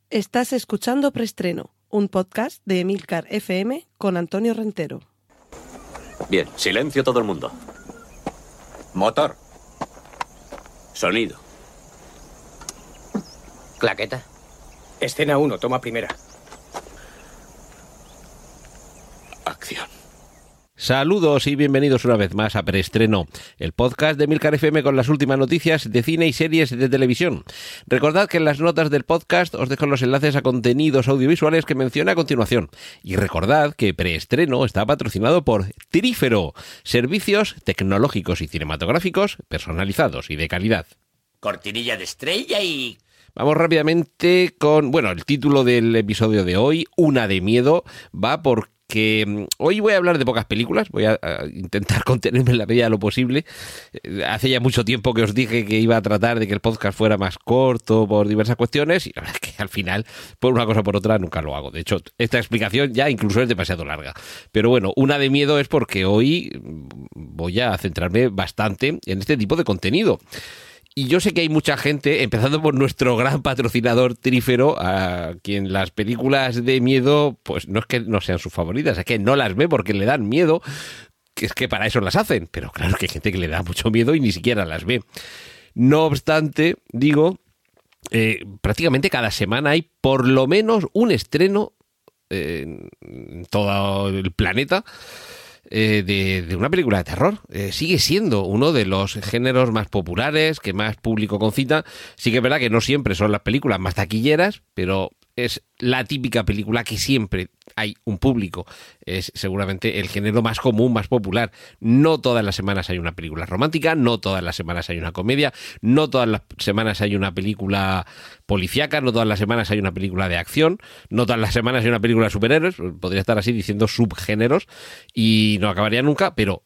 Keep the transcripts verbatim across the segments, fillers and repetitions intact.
Estás escuchando Preestreno, un podcast de Emilcar F M con Antonio Rentero. Bien, silencio todo el mundo. Motor. Sonido. Claqueta. Escena uno, toma primera. Acción. Saludos y bienvenidos una vez más a Preestreno, el podcast de Emilcar F M con las últimas noticias de cine y series de televisión. Recordad que en las notas del podcast os dejo los enlaces a contenidos audiovisuales que mencioné a continuación. Y recordad que Preestreno está patrocinado por Trífero, servicios tecnológicos y cinematográficos personalizados y de calidad. Cortinilla de estrella y... Vamos rápidamente con, bueno, el título del episodio de hoy, Una de miedo, va por que hoy voy a hablar de pocas películas, voy a, a intentar contenerme en la medida de lo posible. Hace ya mucho tiempo que os dije que iba a tratar de que el podcast fuera más corto por diversas cuestiones y la verdad es que al final, por una cosa o por otra, nunca lo hago. De hecho, esta explicación ya incluso es demasiado larga. Pero bueno, una de miedo es porque hoy voy a centrarme bastante en este tipo de contenido. Y yo sé que hay mucha gente, empezando por nuestro gran patrocinador Trífero, a quien las películas de miedo, pues no es que no sean sus favoritas, es que no las ve porque le dan miedo, que es que para eso las hacen. Pero claro que hay gente que le da mucho miedo y ni siquiera las ve. No obstante, digo, eh, prácticamente cada semana hay por lo menos un estreno eh, en todo el planeta. Eh, de, de una película de terror. Eh, sigue siendo uno de los géneros más populares, que más público concita. Sí que es verdad que no siempre son las películas más taquilleras, pero es la típica película que siempre hay un público. Es seguramente el género más común, más popular. No todas las semanas hay una película romántica, no todas las semanas hay una comedia, no todas las semanas hay una película policíaca, no todas las semanas hay una película de acción, no todas las semanas hay una película de superhéroes. Podría estar así diciendo subgéneros y no acabaría nunca, pero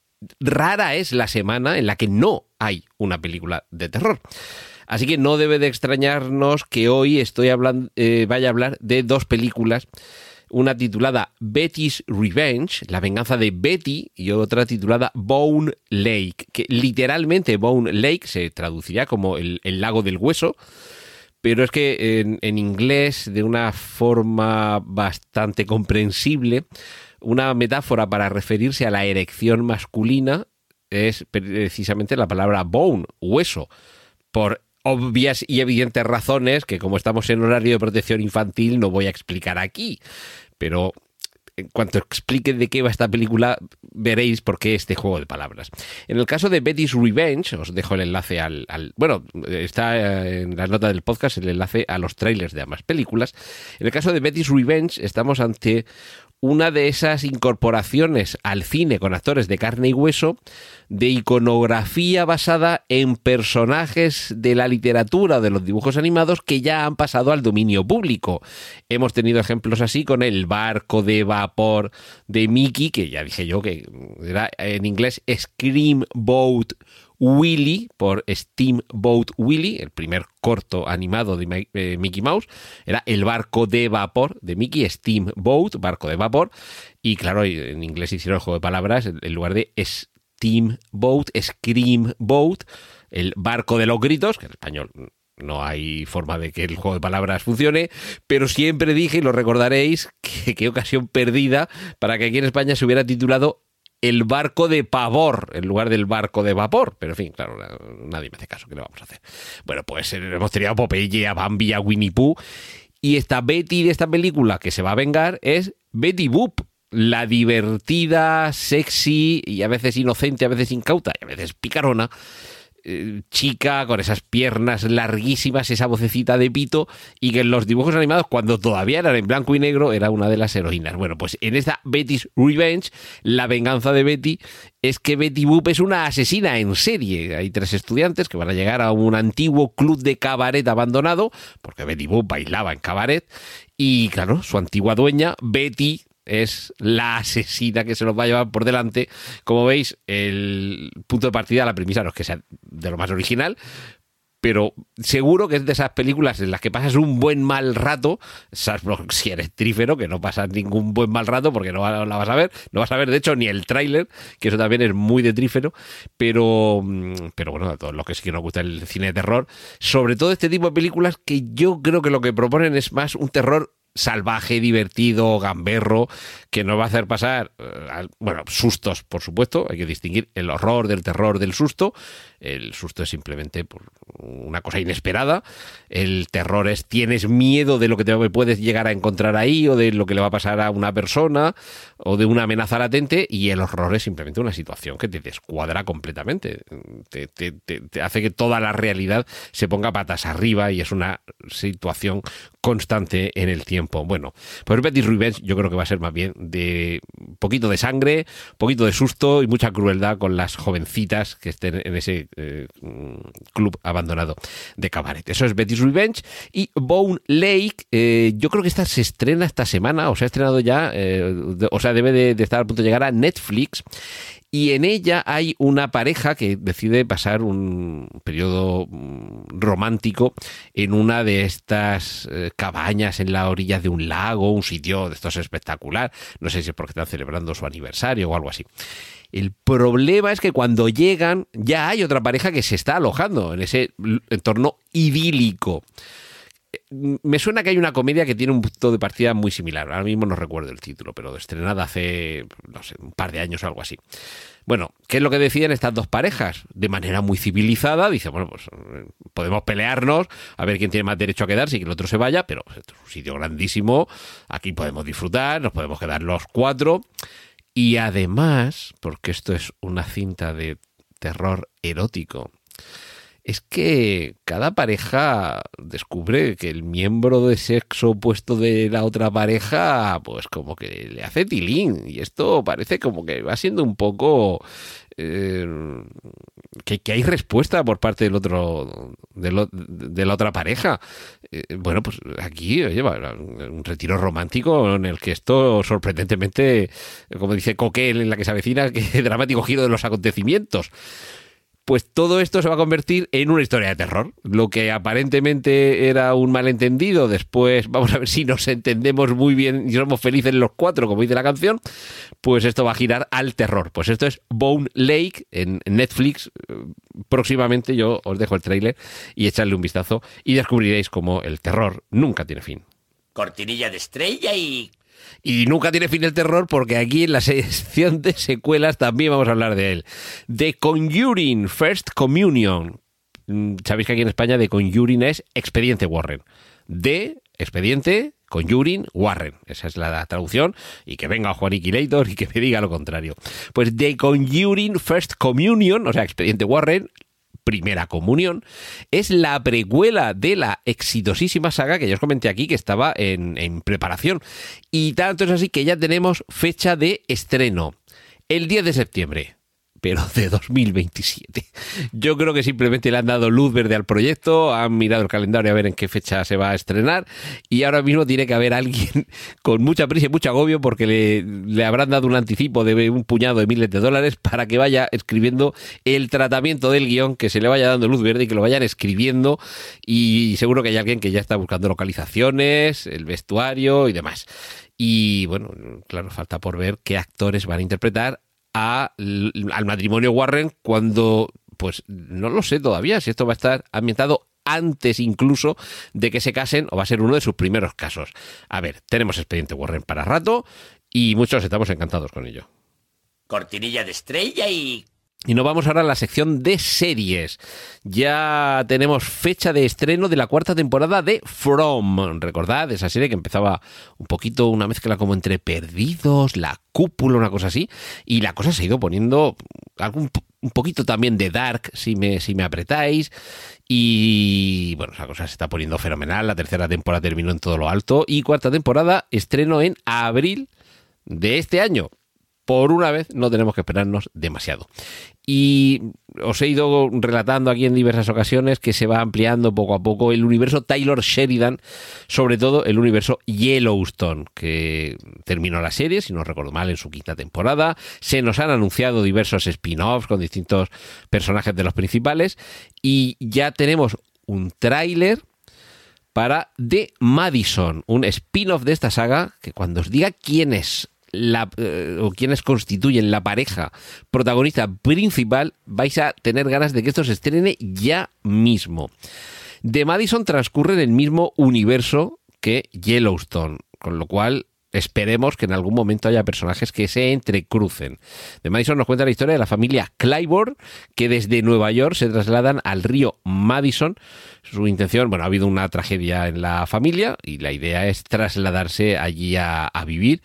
rara es la semana en la que no hay una película de terror. Así que no debe de extrañarnos que hoy estoy hablando, eh, vaya a hablar de dos películas, una titulada Betty's Revenge, la venganza de Betty, y otra titulada Bone Lake, que literalmente Bone Lake se traduciría como el, el lago del hueso, pero es que en, en inglés, de una forma bastante comprensible, una metáfora para referirse a la erección masculina es precisamente la palabra bone, hueso, por obvias y evidentes razones que, como estamos en horario de protección infantil, no voy a explicar aquí. Pero en cuanto explique de qué va esta película, veréis por qué este juego de palabras. En el caso de Betty's Revenge, os dejo el enlace al... al bueno, está en la nota del podcast el enlace a los trailers de ambas películas. En el caso de Betty's Revenge, estamos ante una de esas incorporaciones al cine con actores de carne y hueso de iconografía basada en personajes de la literatura o de los dibujos animados que ya han pasado al dominio público. Hemos tenido ejemplos así con el barco de vapor de Mickey, que ya dije yo que era en inglés Screamboat Willie, por Steamboat Willie, el primer corto animado de eh, Mickey Mouse. Era el barco de vapor de Mickey, Steamboat, barco de vapor. Y claro, en inglés hicieron el juego de palabras, en lugar de Steamboat, Screamboat, el barco de los gritos, que en español no hay forma de que el juego de palabras funcione, pero siempre dije, y lo recordaréis, que qué ocasión perdida para que aquí en España se hubiera titulado El barco de pavor, en lugar del barco de vapor. Pero en fin, claro, nadie me hace caso, ¿qué le vamos a hacer? Bueno, pues hemos tenido a Popeye, a Bambi, a Winnie Pooh, y esta Betty de esta película que se va a vengar es Betty Boop, la divertida, sexy y a veces inocente, a veces incauta y a veces picarona, eh, chica con esas piernas larguísimas, esa vocecita de pito, y que en los dibujos animados, cuando todavía eran en blanco y negro, era una de las heroínas. Bueno, pues en esta Betty's Revenge, la venganza de Betty es que Betty Boop es una asesina en serie. Hay tres estudiantes que van a llegar a un antiguo club de cabaret abandonado, porque Betty Boop bailaba en cabaret, y claro, su antigua dueña, Betty, es la asesina que se los va a llevar por delante. Como veis, el punto de partida, la premisa no es que sea de lo más original, pero seguro que es de esas películas en las que pasas un buen mal rato, salvo si eres trífero, que no pasas ningún buen mal rato porque no la vas a ver, no vas a ver de hecho ni el tráiler, que eso también es muy de trífero, pero, pero bueno, a todos los que sí que nos gusta el cine de terror, sobre todo este tipo de películas que yo creo que lo que proponen es más un terror salvaje, divertido, gamberro, que nos va a hacer pasar, eh, bueno, sustos, por supuesto, hay que distinguir el horror del terror del susto. El susto es simplemente por una cosa inesperada, el terror es tienes miedo de lo que te puedes llegar a encontrar ahí, o de lo que le va a pasar a una persona, o de una amenaza latente, y el horror es simplemente una situación que te descuadra completamente, te, te, te, te hace que toda la realidad se ponga patas arriba, y es una situación constante en el tiempo. Bueno, pues Betty's Revenge yo creo que va a ser más bien de poquito de sangre, poquito de susto y mucha crueldad con las jovencitas que estén en ese eh, club abandonado de cabaret. Eso es Betty's Revenge. Y Bone Lake, eh, yo creo que esta se estrena esta semana, o se ha estrenado ya, eh, de, o sea, debe de, de estar a punto de llegar a Netflix. Y en ella hay una pareja que decide pasar un periodo romántico en una de estas eh, cabañas en la orilla de un lago, un sitio de estos espectacular. No sé si es porque están celebrando su aniversario o algo así. El problema es que cuando llegan ya hay otra pareja que se está alojando en ese entorno idílico. Me suena que hay una comedia que tiene un punto de partida muy similar. Ahora mismo no recuerdo el título, pero estrenada hace, no sé, un par de años o algo así. Bueno, ¿qué es lo que deciden estas dos parejas? De manera muy civilizada, dice, bueno, pues podemos pelearnos, a ver quién tiene más derecho a quedarse y que el otro se vaya, pero esto es un sitio grandísimo, aquí podemos disfrutar, nos podemos quedar los cuatro. Y además, porque esto es una cinta de terror erótico, es que cada pareja descubre que el miembro de sexo opuesto de la otra pareja, pues como que le hace tilín. Y esto parece como que va siendo un poco... Eh, que, que hay respuesta por parte del otro de, lo, de la otra pareja. Eh, bueno, pues aquí oye, un retiro romántico en el que esto sorprendentemente, como dice Coquel en la que se avecina, que dramático giro de los acontecimientos. Pues todo esto se va a convertir en una historia de terror. Lo que aparentemente era un malentendido, después vamos a ver si nos entendemos muy bien y somos felices los cuatro, como dice la canción, pues esto va a girar al terror. Pues esto es Bone Lake en Netflix. Próximamente yo os dejo el tráiler y echadle un vistazo y descubriréis cómo el terror nunca tiene fin. Cortinilla de estrella y... Y nunca tiene fin el terror porque aquí en la sección de secuelas también vamos a hablar de él. The Conjuring First Communion. Sabéis que aquí en España The Conjuring es Expediente Warren. De Expediente Conjuring Warren. Esa es la traducción. Y que venga Juaniqui Leitor y que me diga lo contrario. Pues The Conjuring First Communion, o sea, Expediente Warren, Primera Comunión, es la precuela de la exitosísima saga que ya os comenté aquí que estaba en, en preparación. Y tanto es así que ya tenemos fecha de estreno. El diez de septiembre. Pero de dos mil veintisiete. Yo creo que simplemente le han dado luz verde al proyecto, han mirado el calendario a ver en qué fecha se va a estrenar y ahora mismo tiene que haber alguien con mucha prisa y mucho agobio porque le, le habrán dado un anticipo de un puñado de miles de dólares para que vaya escribiendo el tratamiento del guión, que se le vaya dando luz verde y que lo vayan escribiendo, y seguro que hay alguien que ya está buscando localizaciones, el vestuario y demás. Y bueno, claro, falta por ver qué actores van a interpretar A, al matrimonio Warren cuando, pues no lo sé todavía si esto va a estar ambientado antes incluso de que se casen o va a ser uno de sus primeros casos. A ver, tenemos Expediente Warren para rato y muchos estamos encantados con ello. Cortinilla de estrella y... Y nos vamos ahora a la sección de series. Ya tenemos fecha de estreno de la cuarta temporada de From. Recordad, esa serie que empezaba un poquito, una mezcla como entre Perdidos, La Cúpula, una cosa así. Y la cosa se ha ido poniendo algún, un poquito también de Dark, si me, si me apretáis. Y bueno, la cosa se está poniendo fenomenal. La tercera temporada terminó en todo lo alto. Y cuarta temporada, estreno en abril de este año. Por una vez no tenemos que esperarnos demasiado. Y os he ido relatando aquí en diversas ocasiones que se va ampliando poco a poco el universo Taylor Sheridan, sobre todo el universo Yellowstone, que terminó la serie, si no recuerdo mal, en su quinta temporada. Se nos han anunciado diversos spin-offs con distintos personajes de los principales y ya tenemos un tráiler para The Madison, un spin-off de esta saga que cuando os diga quién es la, eh, o quiénes constituyen la pareja protagonista principal, vais a tener ganas de que esto se estrene ya mismo. The Madison transcurre en el mismo universo que Yellowstone, con lo cual esperemos que en algún momento haya personajes que se entrecrucen. The Madison nos cuenta la historia de la familia Claiborne, que desde Nueva York se trasladan al río Madison. Su intención, bueno, ha habido una tragedia en la familia y la idea es trasladarse allí a, a vivir.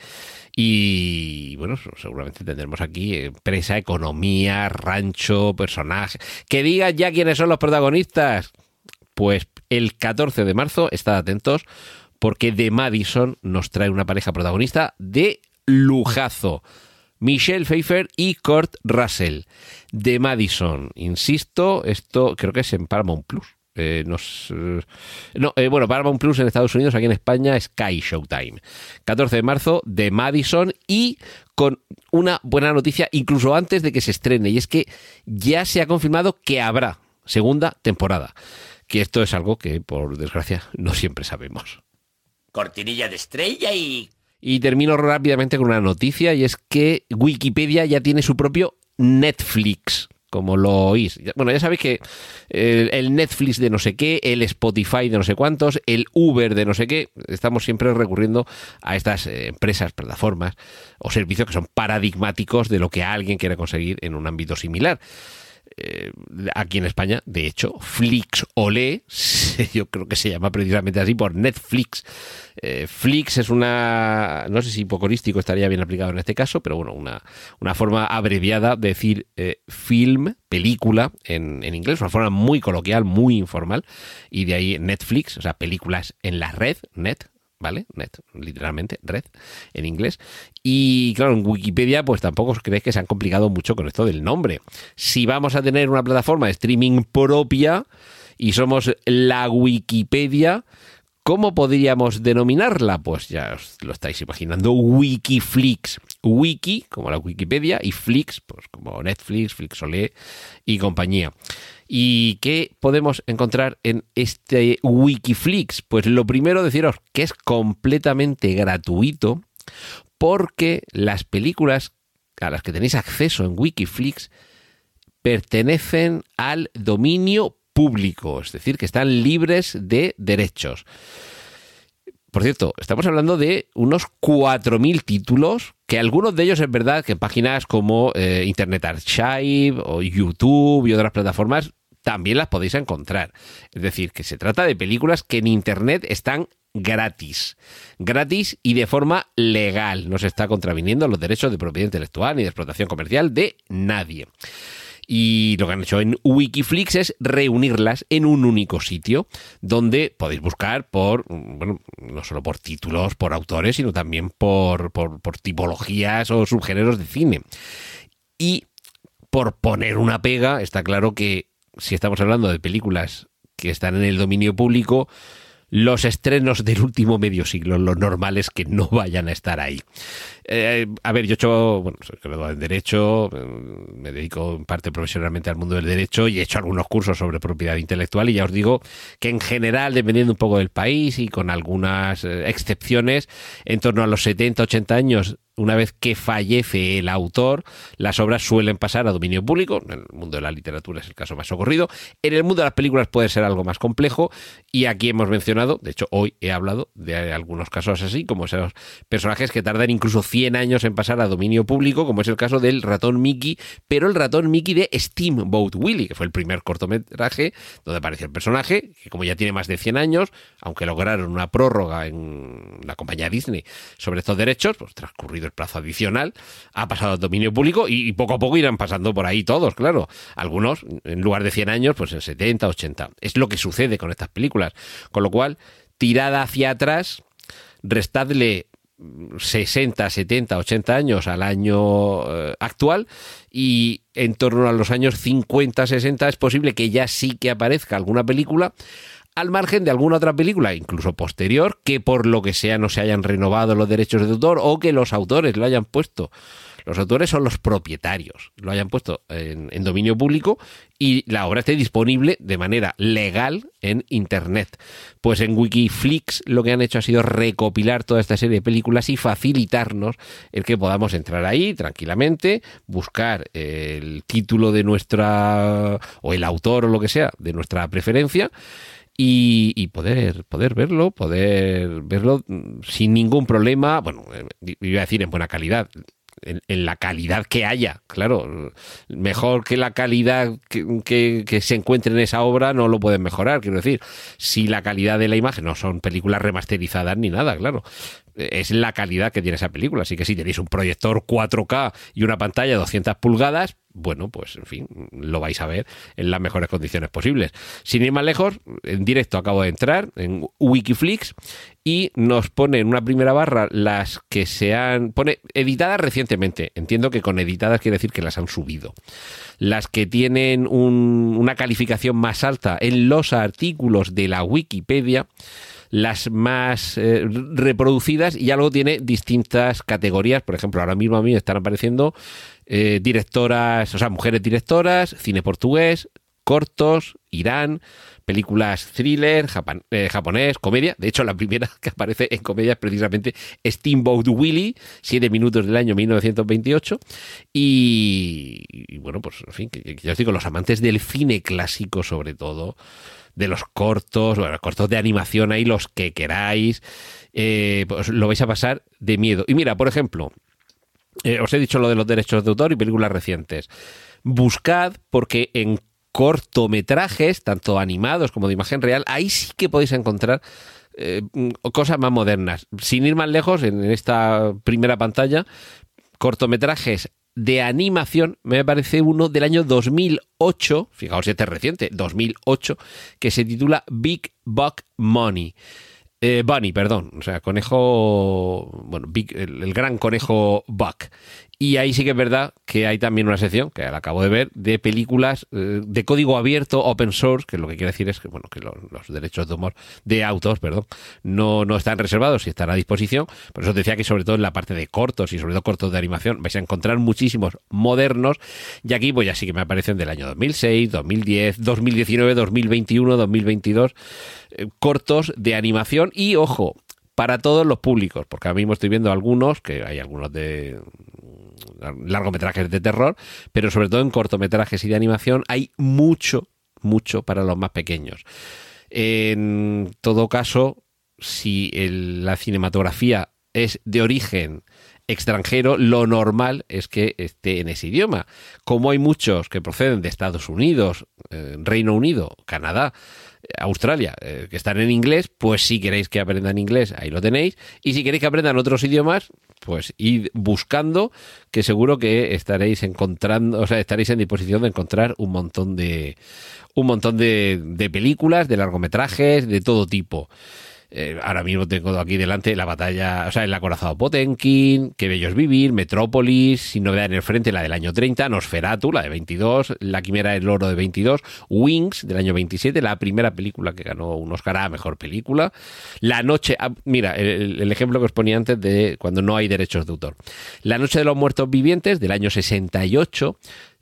Y bueno, seguramente tendremos aquí empresa, economía, rancho, personajes. Que digan ya quiénes son los protagonistas. Pues el catorce de marzo, estad atentos, porque The Madison nos trae una pareja protagonista de lujazo. Michelle Pfeiffer y Kurt Russell. The Madison, insisto, esto creo que es en Paramount Plus. Eh, nos, eh, no, eh, bueno, Paramount Plus en Estados Unidos, aquí en España, Sky Showtime. catorce de marzo, The Madison, y con una buena noticia incluso antes de que se estrene, y es que ya se ha confirmado que habrá segunda temporada. Que esto es algo que, por desgracia, no siempre sabemos. Cortinilla de estrella y... Y termino rápidamente con una noticia, y es que Wikipedia ya tiene su propio Netflix, como lo oís. Bueno, ya sabéis que el, el Netflix de no sé qué, el Spotify de no sé cuántos, el Uber de no sé qué, estamos siempre recurriendo a estas eh, empresas, plataformas o servicios que son paradigmáticos de lo que alguien quiere conseguir en un ámbito similar. Eh, aquí en España, de hecho, Flixolé, yo creo que se llama precisamente así por Netflix. Eh, Flix es una, no sé si hipocorístico estaría bien aplicado en este caso, pero bueno, una, una forma abreviada de decir eh, film, película en, en inglés, una forma muy coloquial, muy informal, y de ahí Netflix, o sea, películas en la red, net, ¿vale? Net, literalmente, red, en inglés. Y claro, en Wikipedia pues tampoco os creéis que se han complicado mucho con esto del nombre. Si vamos a tener una plataforma de streaming propia y somos la Wikipedia, ¿cómo podríamos denominarla? Pues ya os lo estáis imaginando, Wikiflix. Wiki, como la Wikipedia, y Flix, pues como Netflix, Flixolé y compañía. ¿Y qué podemos encontrar en este Wikiflix? Pues lo primero, deciros que es completamente gratuito, porque las películas a las que tenéis acceso en Wikiflix pertenecen al dominio público, es decir, que están libres de derechos. Por cierto, estamos hablando de unos cuatro mil títulos, que algunos de ellos es verdad que en páginas como eh, Internet Archive o YouTube y otras plataformas también las podéis encontrar. Es decir, que se trata de películas que en Internet están gratis. Gratis y de forma legal. No se está contraviniendo los derechos de propiedad intelectual ni de explotación comercial de nadie. Y lo que han hecho en Wikiflix es reunirlas en un único sitio donde podéis buscar por, bueno, no solo por títulos, por autores, sino también por, por, por tipologías o subgéneros de cine. Y por poner una pega, está claro que si estamos hablando de películas que están en el dominio público, los estrenos del último medio siglo, lo normal es que no vayan a estar ahí. Eh, a ver, yo he hecho, bueno, soy graduado en Derecho, me dedico en parte profesionalmente al mundo del Derecho y he hecho algunos cursos sobre propiedad intelectual, y ya os digo que en general, dependiendo un poco del país y con algunas eh, excepciones, en torno a los setenta, ochenta años, una vez que fallece el autor, las obras suelen pasar a dominio público. En el mundo de la literatura es el caso más socorrido. En el mundo de las películas puede ser algo más complejo, y aquí hemos mencionado, de hecho hoy he hablado de algunos casos así, como esos personajes que tardan incluso cien años en pasar a dominio público, como es el caso del ratón Mickey, pero el ratón Mickey de Steamboat Willie, que fue el primer cortometraje donde apareció el personaje, que como ya tiene más de cien años, aunque lograron una prórroga en la compañía Disney sobre estos derechos, pues transcurrido el plazo adicional, ha pasado al dominio público, y, y poco a poco irán pasando por ahí todos, claro. Algunos, en lugar de cien años, pues en setenta, ochenta. Es lo que sucede con estas películas. Con lo cual, tirada hacia atrás, restadle sesenta, setenta, ochenta años al año eh, actual, y en torno a los años cincuenta, sesenta es posible que ya sí que aparezca alguna película, al margen de alguna otra película, incluso posterior, que por lo que sea no se hayan renovado los derechos de autor, o que los autores lo hayan puesto Los autores son los propietarios, lo hayan puesto en, en dominio público y la obra esté disponible de manera legal en Internet. Pues en Wikiflix lo que han hecho ha sido recopilar toda esta serie de películas y facilitarnos el que podamos entrar ahí tranquilamente, buscar el título de nuestra, o el autor o lo que sea, de nuestra preferencia, Y, y poder poder verlo, poder verlo sin ningún problema, bueno, iba a decir en buena calidad, en, en la calidad que haya, claro, mejor que la calidad que, que, que se encuentre en esa obra no lo pueden mejorar, quiero decir, si la calidad de la imagen, no son películas remasterizadas ni nada, claro, es la calidad que tiene esa película, así que si tenéis un proyector cuatro K y una pantalla de doscientas pulgadas, bueno, pues en fin, lo vais a ver en las mejores condiciones posibles. Sin ir más lejos, en directo acabo de entrar en Wikiflix y nos pone en una primera barra las que se han... pone editadas recientemente. Entiendo que con editadas quiere decir que las han subido. Las que tienen un, una calificación más alta en los artículos de la Wikipedia, las más eh, reproducidas, y algo tiene distintas categorías. Por ejemplo, ahora mismo a mí me están apareciendo eh, directoras, o sea, mujeres directoras, cine portugués, cortos, Irán, películas thriller, japan, eh, japonés, comedia. De hecho, la primera que aparece en comedia es precisamente Steamboat Willie, siete minutos del año mil novecientos veintiocho. Y, y bueno, pues en fin, que, que yo os digo, los amantes del cine clásico sobre todo, de los cortos, bueno, cortos de animación ahí, los que queráis, eh, pues lo vais a pasar de miedo. Y mira, por ejemplo, eh, os he dicho lo de los derechos de autor y películas recientes. Buscad, porque en cortometrajes, tanto animados como de imagen real, ahí sí que podéis encontrar eh, cosas más modernas. Sin ir más lejos, en esta primera pantalla, cortometrajes de animación, me parece uno del año dos mil ocho, fijaos, este es reciente, dos mil ocho, que se titula Big Buck Money. Eh, Bunny, perdón, o sea, conejo, bueno, Big, el, el gran conejo Buck. Y ahí sí que es verdad que hay también una sección, que la acabo de ver, de películas eh, de código abierto, open source, que lo que quiere decir es que, bueno, que los, los derechos de humor, de autor, perdón, no, no están reservados y están a disposición. Por eso os decía que sobre todo en la parte de cortos y sobre todo cortos de animación vais a encontrar muchísimos modernos, y aquí pues ya sí que me aparecen del año dos mil seis, dos mil diez, dos mil diecinueve, dos mil veintiuno, dos mil veintidós, eh, cortos de animación. Y ojo, para todos los públicos, porque ahora mismo estoy viendo algunos, que hay algunos de largometrajes de terror, pero sobre todo en cortometrajes y de animación hay mucho, mucho para los más pequeños. En todo caso, si el, la cinematografía es de origen extranjero, lo normal es que esté en ese idioma. Como hay muchos que proceden de Estados Unidos, eh, Reino Unido, Canadá, Australia, eh, que están en inglés, pues si queréis que aprendan inglés, ahí lo tenéis. Y si queréis que aprendan otros idiomas, pues id buscando, que seguro que estaréis encontrando, o sea, estaréis en disposición de encontrar un montón de un montón de, de películas, de largometrajes, de todo tipo. Eh, ahora mismo tengo aquí delante la batalla, o sea, el acorazado Potemkin, Qué bello es vivir, Metrópolis, Sin novedad en el frente, la del año treinta, Nosferatu, la de veintidós, La quimera del oro de veintidós, Wings, del año veintisiete, la primera película que ganó un Oscar a mejor película, La noche, ah, mira, el, el ejemplo que os ponía antes de cuando no hay derechos de autor, La noche de los muertos vivientes, del año sesenta y ocho,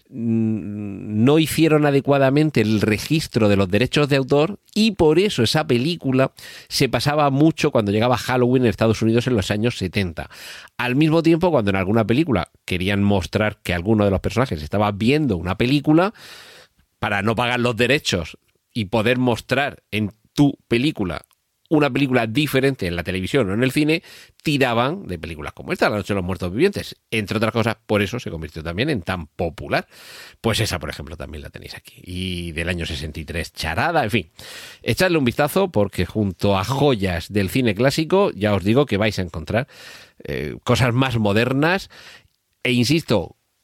no hicieron adecuadamente el registro de los derechos de autor y por eso esa película se pasaba mucho cuando llegaba Halloween en Estados Unidos en los años setenta. Al mismo tiempo, cuando en alguna película querían mostrar que alguno de los personajes estaba viendo una película, para no pagar los derechos y poder mostrar en tu película una película diferente en la televisión o en el cine, tiraban de películas como esta, La noche de los muertos vivientes. Entre otras cosas, por eso se convirtió también en tan popular. Pues esa, por ejemplo, también la tenéis aquí. Y del año sesenta y tres, Charada, en fin. Echadle un vistazo porque junto a joyas del cine clásico, ya os digo que vais a encontrar eh, cosas más modernas e, insisto,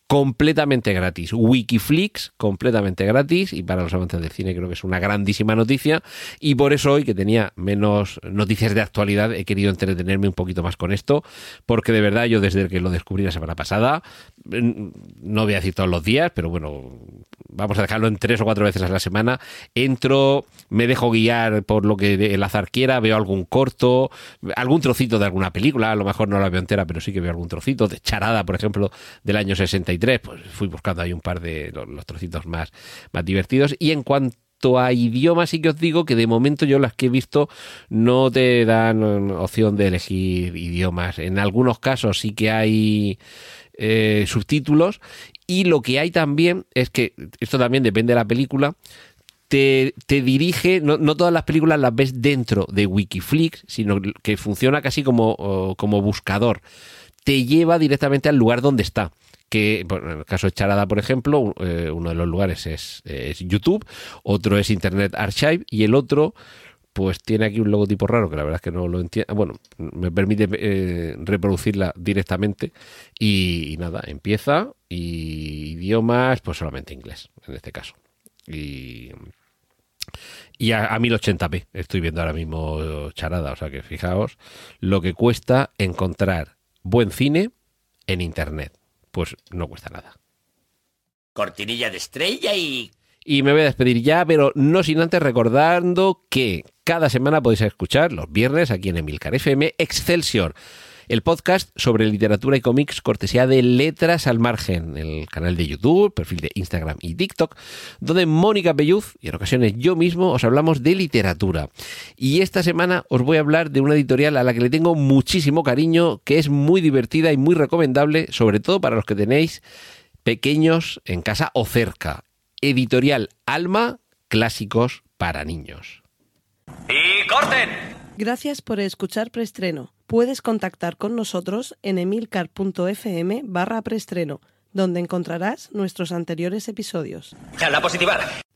completamente gratis. Wikiflix, completamente gratis, y para los amantes del cine creo que es una grandísima noticia, y por eso hoy, que tenía menos noticias de actualidad, he querido entretenerme un poquito más con esto, porque de verdad yo desde que lo descubrí la semana pasada, no voy a decir todos los días, pero bueno, vamos a dejarlo en tres o cuatro veces a la semana, entro, me dejo guiar por lo que el azar quiera, veo algún corto, algún trocito de alguna película, a lo mejor no la veo entera, pero sí que veo algún trocito, de Charada, por ejemplo, del año sesenta y tres, pues fui buscando ahí un par de los, los trocitos más, más divertidos. Y en cuanto a idiomas, sí que os digo que de momento yo las que he visto no te dan opción de elegir idiomas. En algunos casos sí que hay eh, subtítulos, y lo que hay también es que, esto también depende de la película, Te, te dirige, no, no todas las películas las ves dentro de Wikiflix, sino que funciona casi como, como buscador. Te lleva directamente al lugar donde está. Que, bueno, en el caso de Charada, por ejemplo, eh, uno de los lugares es, es YouTube, otro es Internet Archive, y el otro, pues tiene aquí un logotipo raro que la verdad es que no lo entiendo. Bueno, me permite eh, reproducirla directamente, y, y nada, empieza, y idiomas, pues solamente inglés, en este caso. Y... Y a, a mil ochenta p estoy viendo ahora mismo Charada, o sea que fijaos lo que cuesta encontrar buen cine en internet. Pues no cuesta nada. Cortinilla de estrella y... Y me voy a despedir ya, pero no sin antes recordando que cada semana podéis escuchar los viernes aquí en Emilcar F M Excelsior, el podcast sobre literatura y cómics cortesía de Letras al Margen, el canal de YouTube, perfil de Instagram y TikTok, donde Mónica Pelluz y en ocasiones yo mismo os hablamos de literatura. Y esta semana os voy a hablar de una editorial a la que le tengo muchísimo cariño, que es muy divertida y muy recomendable, sobre todo para los que tenéis pequeños en casa o cerca. Editorial Alma, clásicos para niños. ¡Y corten! Gracias por escuchar Preestreno. Puedes contactar con nosotros en emilcar.fm barra preestreno, donde encontrarás nuestros anteriores episodios. ¡A la positiva!